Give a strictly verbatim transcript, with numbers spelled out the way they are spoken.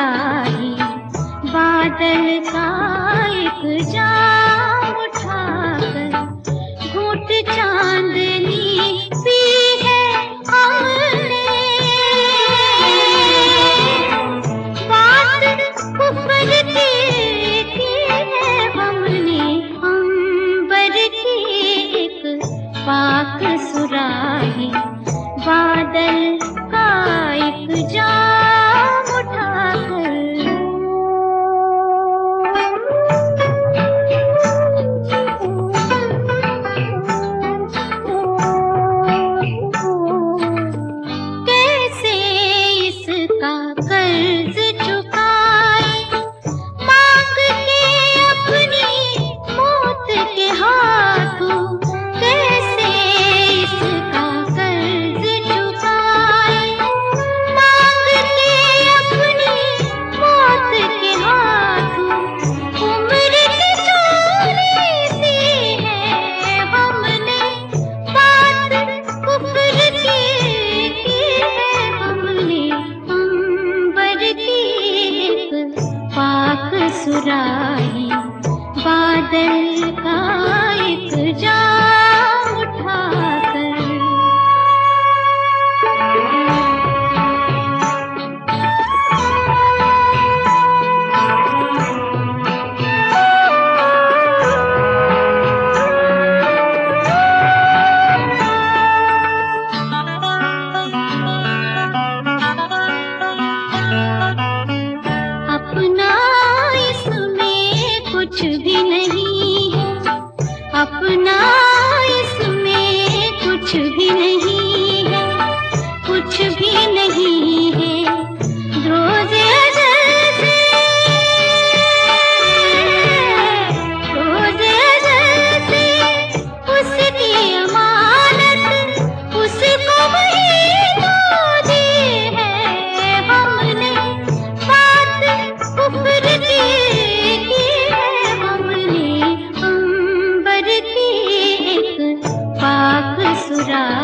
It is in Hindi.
सुराही, बादल का एक जाम उठाकर घूंट चांदनी पी है हमने। बात कुफर की की है हमने, अंबर की एक पाक सुराही, बादल का एक जाम उठाकर। कैसे इसका कर्ज चुकाए, मांग के अपनी मौत के हाथों। कैसे इसका कर्ज चुकाए, मांग के अपनी मौत के हाथों। उम्र की चोरी सी है हमने, बात कुफ्र की की है हमने, अंबर की एक पाक सुराही, बादल का एक जाम उठाकर। अपना इसमें कुछ भी नहीं है, अपना इसमें कुछ भी नहीं है, कुछ भी नहीं है। रोज़े अज़ल से, रोज़े अज़ल से उसकी अमानत उसको वही तो दी है हमने। बात कुफ्र की की है हमने, अंबर की एक पाक सुराही।